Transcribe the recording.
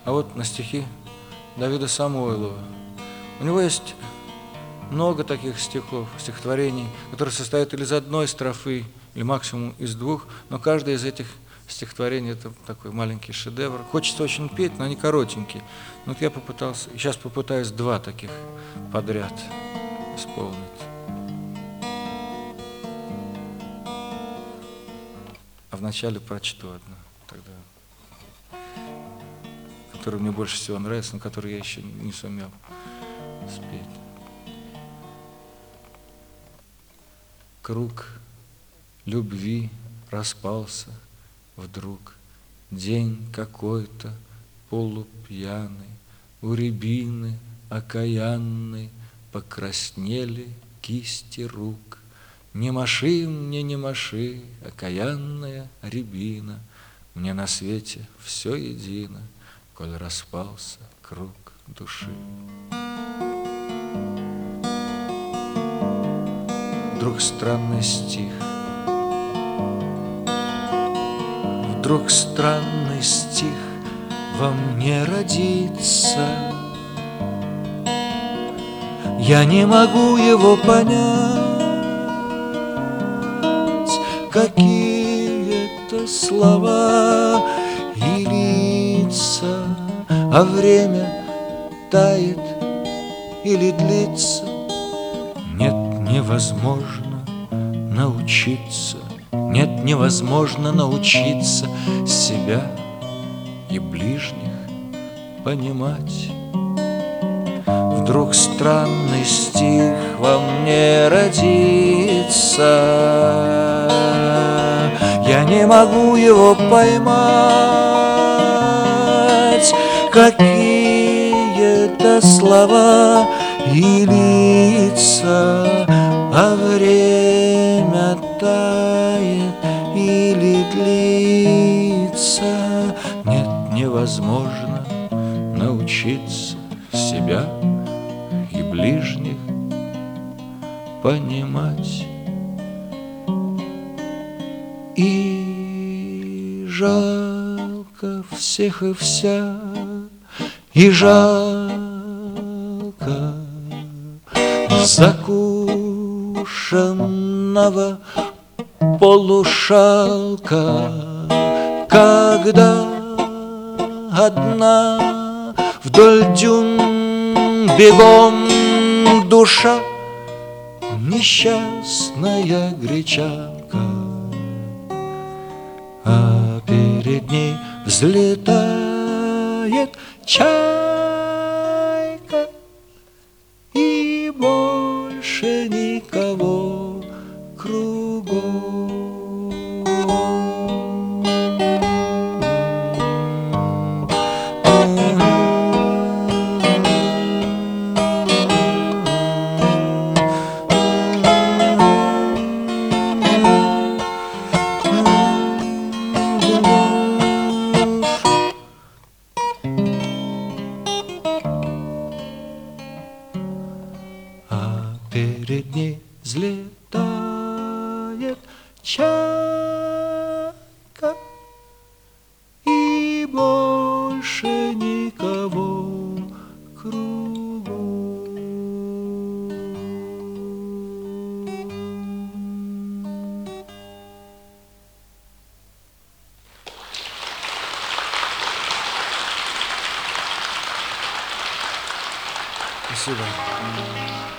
а вот на стихи Давида Самойлова. У него есть много таких стихов, стихотворений, которые состоят или из одной строфы, или максимум из двух, но каждое из этих стихотворений – это такой маленький шедевр. Хочется очень петь, но они коротенькие. Вот я попытался, сейчас попытаюсь два таких подряд исполнить. А вначале прочту одну, тогда, которая мне больше всего нравится, но которую я еще не сумел спеть. Круг любви распался вдруг, день какой-то полупьяный, у рябины окаянной покраснели кисти рук. Не маши мне, не маши, окаянная рябина, мне на свете все едино, коль распался круг души. Вдруг странный стих, вдруг странный стих во мне родится. Я не могу его понять, какие-то слова и лица, а время тает или длится. Нет, невозможно научиться, нет, невозможно научиться себя и ближних понимать. Вдруг странный стих во мне родится, я не могу его поймать, какие-то слова и лица, а время тает или длится. Нет, невозможно научиться себя и ближних понимать. И жалко всех и вся, и жалко закушенного полушалка, когда одна вдоль дюн бегом душа, несчастная гречанка, а перед ней взлетает чайка, и больше никого кругом. А перед ней взлетает чайка, и больше никого кругом. Спасибо.